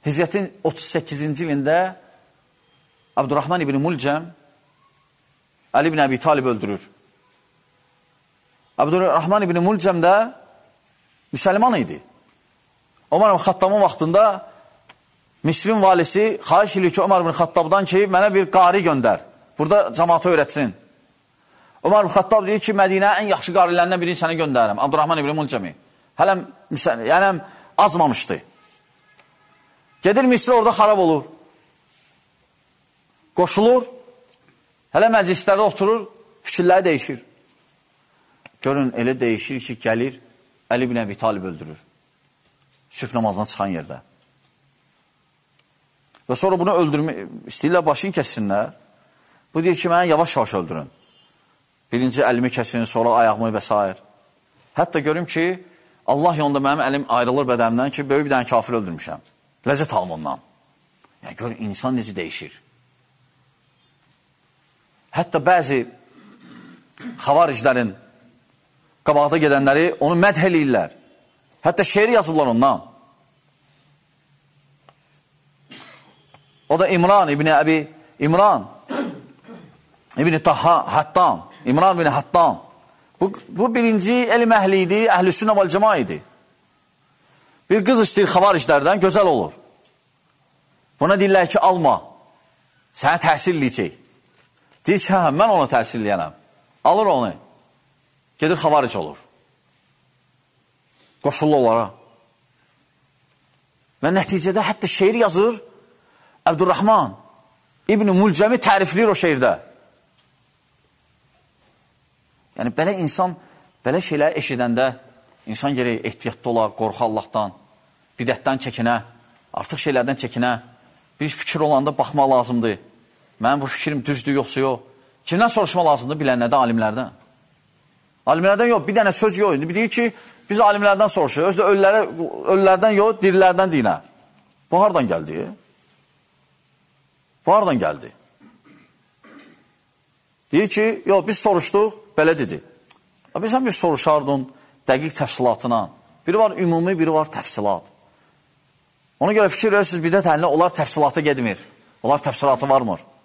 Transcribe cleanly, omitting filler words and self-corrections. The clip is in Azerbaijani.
Hicrətin 38-ci ilində Abdurrahman ibn Mulcəm Ali ibn Əbi Talib öldürür. Abdurrahman ibn Mulcəm də müsəlman idi. Ömər ibn Xattabın vaxtında Misrin valisi xahiş edir ki, Ömər ibn Xattabdan ki, mənə bir qari göndər. Burada cəmaata öyrətsin. Ömər ibn Xattab deyir ki, Mədinəyə ən yaxşı qarilərindən birini sənə göndərirəm. Abdurrahman ibn Mulcəmi. Yəni azmamışdı. Gedir Misri orada xarab olur. Qoşulur. Hələ məclislərdə oturur, fikirləri dəyişir. Görün, elə dəyişir ki, gəlir, Əli ibn Əbi Talib öldürür. Sübh namazına çıxan yerdə. Və sonra bunu öldürmək, istəyirlər başını kəssinlər. Bu deyir ki, mənə yavaş-yavaş öldürün. Birinci əlimi kəsin, sonra ayağımı və s. Hətta görüm ki, Allah yolunda mənim əlim ayrılır bədəmdən ki, böyük bir dənə kafir öldürmüşəm. Ləzzət alım ondan. Yəni, görün, insan necə dəyişir. Hətta bəzi xavariclərin qabaqda gedənləri onu mədh eləyirlər. Hətta şeiri yazıblar ondan. O da İmran ibn Hattan. İmran ibn Hattan. Bu birinci elm əhli idi, əhl-i sünnə vəl cəma idi. Bir qız istəyir xavariclərdən, gözəl olur. Buna deyirlər ki, alma, sənə təhsil eləyəcək. Deyir ki, hə, mən ona təhsil eləyənəm. Alır onu, gedir xavaric olur. Qoşullu olaraq. Və nəticədə hətta şeir yazır, Əbdurrahman İbn Mulcəmi tərifləyir o şeirdə. Yəni, belə insan, belə şeyləri eşidəndə, insan gerək ehtiyatlı olar, qorxu Allahdan, bidətdən çəkinə, artıq şeylərdən çəkinə, bir fikir olanda baxmaq lazımdır. Mənim bu fikrim düzdür, yoxsa yox. Kimdən soruşma lazımdır? Bilənlərdən, alimlərdən. Alimlərdən yox, bir dənə söz yox. Bir deyir ki, biz alimlərdən soruşuyor. Özdə ölülərdən yox, dirilərdən deyinə. Bu hardan gəldi? Bu hardan gəldi? Deyir ki, yox, biz soruşduq, belə dedi. Sən bir soruşardın dəqiq təfsilatına. Biri var ümumi, biri var təfsilat. Ona görə fikir verirsiniz, bidət əlinə onlar təfsilata gedmir. Onlar təfsilatı varmır.